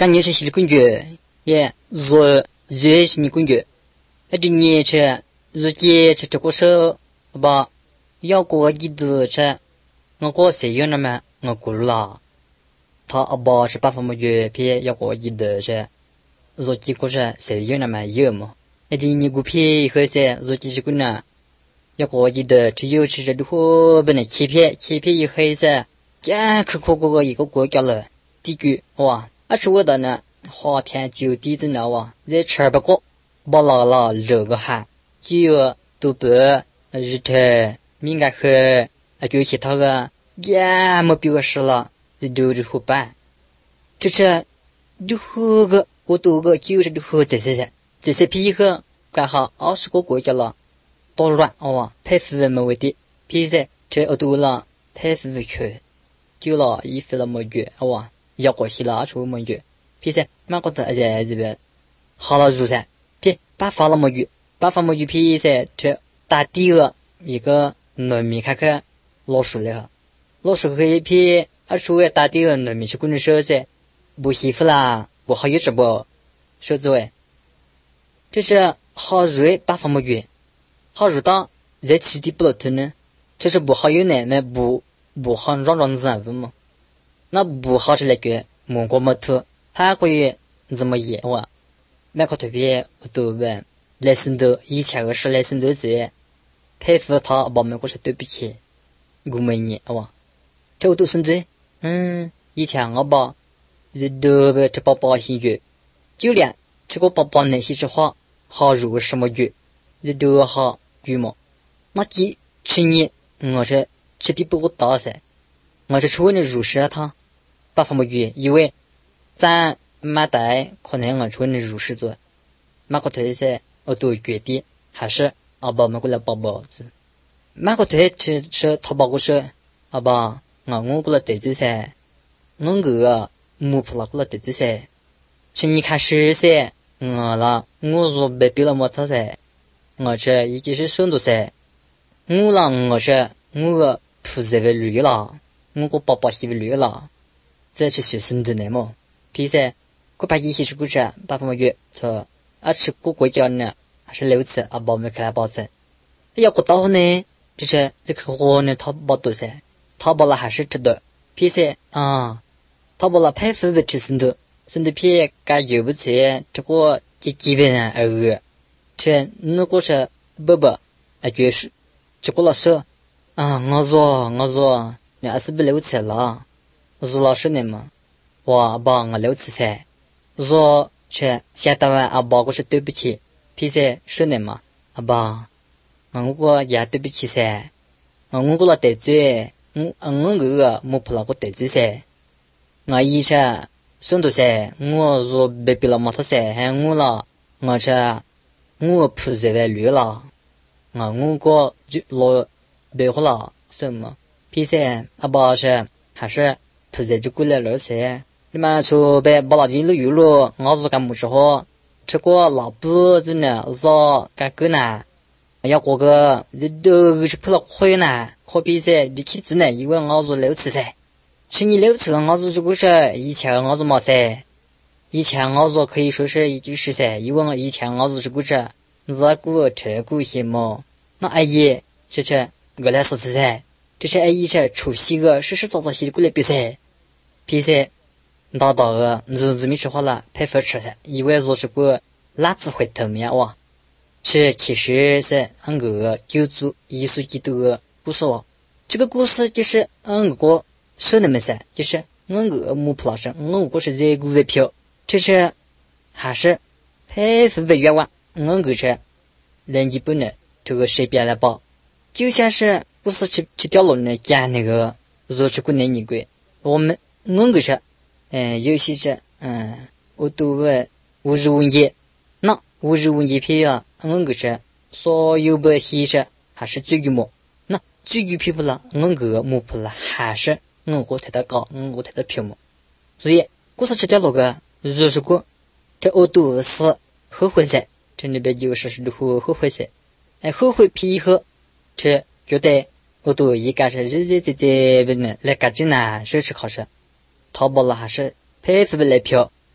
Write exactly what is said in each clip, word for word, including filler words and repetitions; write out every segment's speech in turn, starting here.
感觉是是感觉也热热是你感觉而这年是热节是这个时吧要过一度是我过谁有那么我过了他阿爸是八方么月片要过一度是热节过是谁有那么有么而这你过片和是热节是个呢要过一度只有是这后边的欺骗欺骗以后是讲可可个一个国家了地区哇而是我的呢花天酒地子呢哇在吃不过不老了热个哈就都不日头敏感和啊就其他个也没表示了就就后办这是就喝个我都个就是就喝这些这些皮喝刚好二十个国家了多乱哇太复杂没问题皮些这我都了太复杂去就了衣服了么月哇要过去了出么月皮些蛮个的在这边好了如噻皮把发了么月把发么月皮些这打第二一个农民看看老鼠了老鼠可以皮二十位打第二农民去跟着说噻不媳妇啦不好意思不说子喂这是好热把发么月好热到在起地不了头呢这是不好有呢那不不好让让子问嘛那不好是那个蒙过么头他可以怎么演哇麦克特别都问来生的以前个是来生的子佩服他把美国是对不起我们你哇这我都孙子嗯以前我把这都被这宝宝心月就连这个宝宝那些说话好如什么月这都好羽毛那几去年我是吃的不够大噻我是出为了入室他把什么月因为咱买带可能我出为了入室做买个腿噻我都决定还是阿爸买过来包包子买个腿吃吃淘宝过是阿爸我我过来得罪噻我个木普拉过来得罪噻去你看是噻我了我说别别了么他噻我这已经是生多噻我了我是我个铺子为绿了我个宝宝媳妇绿了这是学生的呢么比噻我把一些是故事把什么月错啊吃过国家呢还是六次啊包没开包子要过到呢就是这个货呢他包多噻他包了还是值得比噻啊他包了配服不吃生的生的皮该有不吃这个基基本上二这那个是不不啊就是这个老师啊我说我说你还是不六次了我说老师呢嘛我帮我六次噻我说这现在阿爸我是对不起皮噻是呢嘛阿爸我我也对不起噻我我了得罪我我个没碰到过得罪噻我以前生多噻我说别别了嘛他噻还我了我这我铺子为绿了我我个就老别好了什么皮噻阿爸是还是铺子就过来了噻你们说别把那地路有路我说干么时候这个老不子呢说干个呢要过个这都是碰到会呢可比噻你去子呢因为我说六次噻是你六次我说这个是以前我说嘛噻以前我说可以说是一句是噻因为我以前我说这个是这个这个些么那阿姨这是我来说噻这是阿姨是除夕个是是早早些过来比噻比噻到到个日子没吃好了配合吃噻因为说这个辣子会透面哇是其实是俺个九族艺术基督的故事哦这个故事就是俺个说那么噻就是俺个木普老师俺个是热股的票这是还是配合的愿望俺个是人基本的这个随便来报就像是故事去去掉落呢讲那个若是过年你鬼我们俺个是嗯有些是嗯我都问五十文节那五十文节票啊俺个是所有的西是还是最规模那最具皮不了俺个木普了还是俺个太大高俺个太大票嘛所以故事去掉落个若是过这我都是后悔噻这里边就是是后后悔噻哎后悔皮以后这觉得我都应该是日日这这边呢来赶紧呢学习考试淘宝了还是配服的来票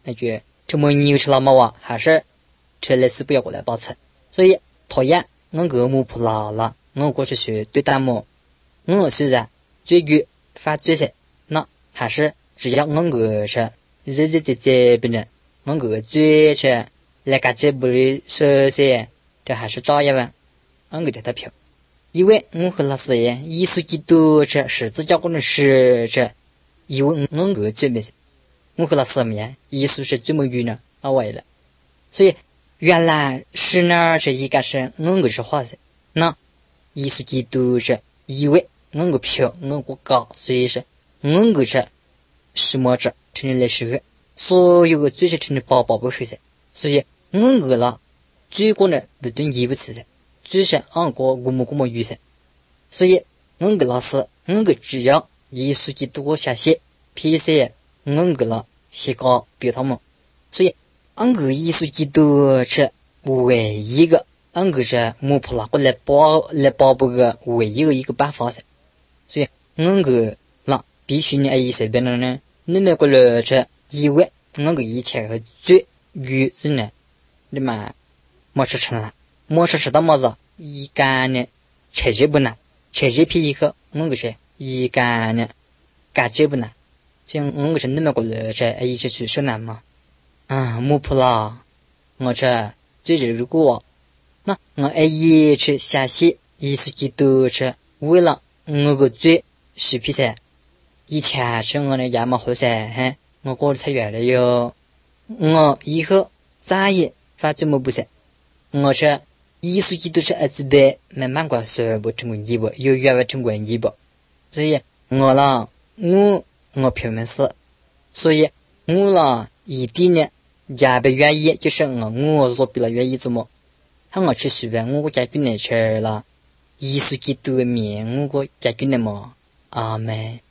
那就这么牛吃了嘛哇，还是吃类似不要过来包吃。所以讨厌我个木普拉了，我过去学对弹幕，我虽然最good发最些，那还是只要我个是日日节节别人，我个最是来个这不的说些，这还是照一万，我给他票。因为我和老师也艺术基督这十字架工程师这，因为我个最没些，我和老师面艺术是最没有呢，啊为了，所以原来是那是一个是我个是画的，那艺术基督是因为我个票我个高，所以是我个是什么这成立来时，所有个最是成立宝宝不是噻，所以我个了最过呢不断一不次噻。就是按个古么古么语噻，所以我个老师，我个只要艺术基督下写 P C， 我个了写个表他们，所以俺个艺术基督是唯一个，俺个是木普拉过来包来包不个唯一个一个办法噻，所以我个那必须你爱随便了呢，你们过来是因为我个以前和最愚是呢，你们没吃成了。莫是吃到么子一干呢，吃这不难，吃这皮以后，我个是一干呢，干这不难，像我个是那么个热车，一起去说难嘛，啊，木普啦，我这最近如果那我爱一去下西，艺术基督是为了我个最视频噻，以前是我的牙毛好噻，嘿，我过得才远了哟，我以后再也发这么不噻，我是。艺术基督是儿子辈慢慢过说不成功一步，有越来成功一步，所以我啦，我我票面是，所以我啦一定呢，家不愿意就是我我所比了愿意做么，他我去随便我家军的吃了，艺术基督的面我家军的么，阿妹。